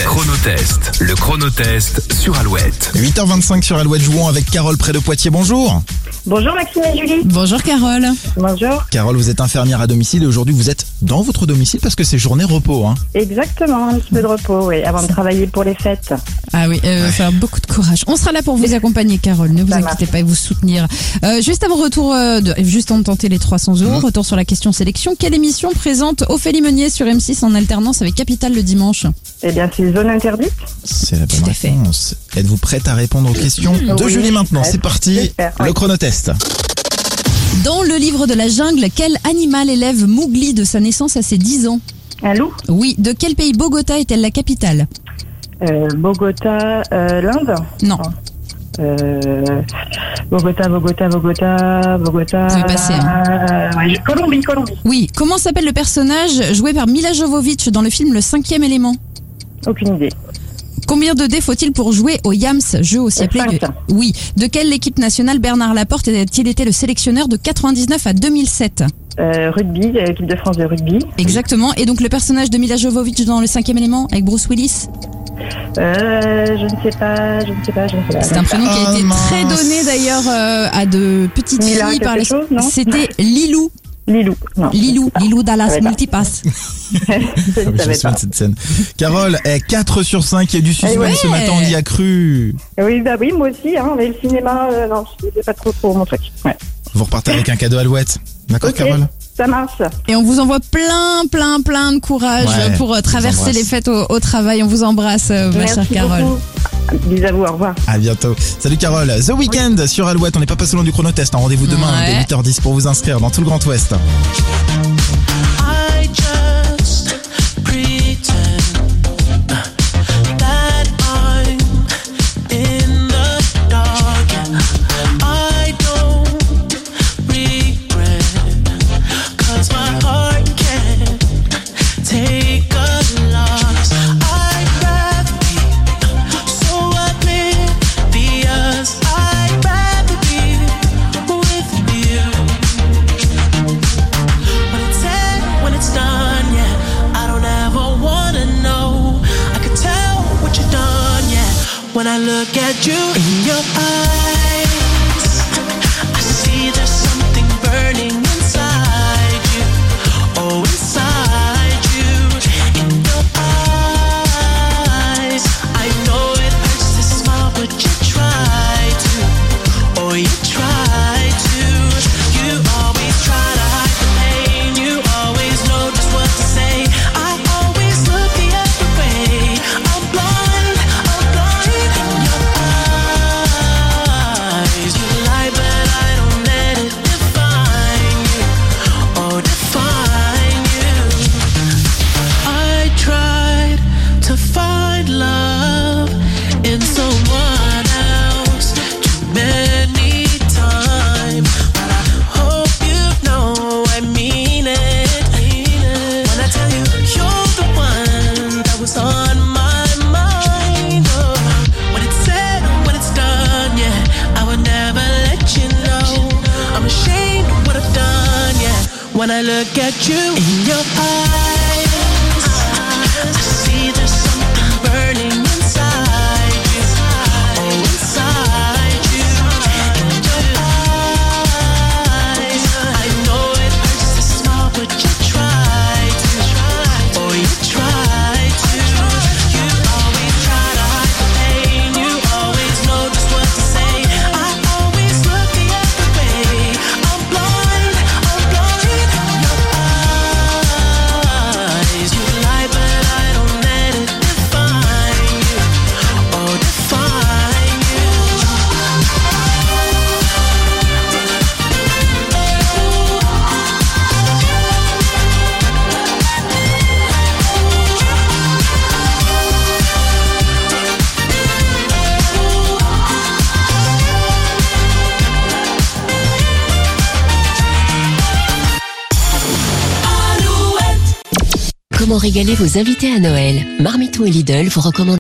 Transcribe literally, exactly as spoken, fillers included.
chronotest. chronotest. Le chronotest sur Alouette. huit heures vingt-cinq sur Alouette, jouons avec Carole près de Poitiers. Bonjour. Bonjour Maxime et Julie. Bonjour Carole. Bonjour. Carole, vous êtes infirmière à domicile et aujourd'hui vous êtes dans votre domicile parce que c'est journée repos. Hein. Exactement, un petit peu de repos, oui, avant de travailler pour les fêtes. Ah oui, euh, ouais. Faire beaucoup de courage. On sera là pour vous accompagner Carole, ne vous Ça inquiétez marche. pas et vous soutenir. Euh, juste avant retour, euh, de, juste en tenter les trois cents euros, mmh. retour sur la question sélection. Quelle émission présente Ophélie Meunier sur M six en alternance avec Capital le dimanche? Eh bien, c'est Zone Interdite. C'est la bonne Tout à fait. réponse. Êtes-vous prête à répondre aux questions Mmh. de Oui, Julie maintenant? prête. C'est parti, J'espère, le oui. chronotest. Dans le livre de la jungle, quel animal élève Mowgli de sa naissance à ses dix ans? Un loup. Oui, de quel pays Bogota est-elle la capitale? Euh, Bogota, euh, l'Inde. Non. Euh, Bogota, Bogota, Bogota, Bogota. Vous pouvez passer, hein. Euh, ouais, je- Colombie, Colombie. Oui, comment s'appelle le personnage joué par Mila Jovovich dans le film Le Cinquième Élément? Aucune idée. Combien de dés faut-il pour jouer au Yams, jeu aussi Euh, appelé cinq. de... Oui. De quelle équipe nationale Bernard Laporte a-t-il été le sélectionneur de quatre-vingt-dix-neuf à deux mille sept? Euh, rugby, euh, équipe de France de rugby. Exactement. Et donc le personnage de Mila Jovovich dans Le Cinquième Élément avec Bruce Willis? Euh, je ne sais pas, je ne sais pas, je ne sais pas. C'est un prénom qui a Ah, été mince. très donné d'ailleurs euh, à de petites Mila filles par quelque le... chose, non C'était Lilou. Lilou. Non. Lilou, Lilou Ça Dallas va pas. Multipass. je Ah ne oui, je me savais souviens pas. de cette scène. Carole, est quatre sur cinq, il y a du suspense Eh ouais. ce matin, on y a cru. Oui, bah oui, moi aussi, hein, mais le cinéma, euh, non, c'est pas trop trop mon truc. Ouais. Vous repartez avec un cadeau Alouette. D'accord, Ok, Carole? ça marche. Et on vous envoie plein, plein, plein de courage Ouais, pour euh, on vous traverser embrasse. les fêtes au, au travail. On vous embrasse, euh, ma Merci chère Carole. beaucoup. Bisous à vous, au revoir. À bientôt. Salut Carole. The Weeknd sur Alouette. On n'est pas passé loin du chronotest. Hein. Rendez-vous demain Ouais. dès huit heures dix pour vous inscrire dans tout le Grand Ouest. I just pretend that I'm in the dark and I don't regret, 'cause my heart can't take a loss. I'd rather be so oblivious. I'd rather be with you. When it's said, when it's done, yeah, I don't ever wanna know. I can tell what you've done, yeah. When I look at you in your eyes, I see there's something burning inside you. Oh, inside you, in your eyes. I know it hurts to smile, but you try to. Oh, you try to. You always try to hide the pain. You always know just what to say. I always look the other way. I'm blind, I'm blind in your eyes. You lie, but I don't let it define you. Oh, define you. I tried to find love in someone else too many times, but I hope you know I mean it. When I tell you you're the one that was on my mind. Oh, when it's said, when it's done, yeah, I would never let you know. I'm ashamed of what I've done, yeah. When I look at you in your eyes, I see there's something burning inside you. Oh, inside you. In your eyes, I know it hurts to smile, but you try to. Oh, you try to. You always try to hide the pain. You always know just what to say. I always look the other way. I'm blind, I'm blind in your eyes. You lie, but I don't let it define you. Oh, define you. Comment régaler vos invités à Noël? Marmiton et Lidl vous recommandent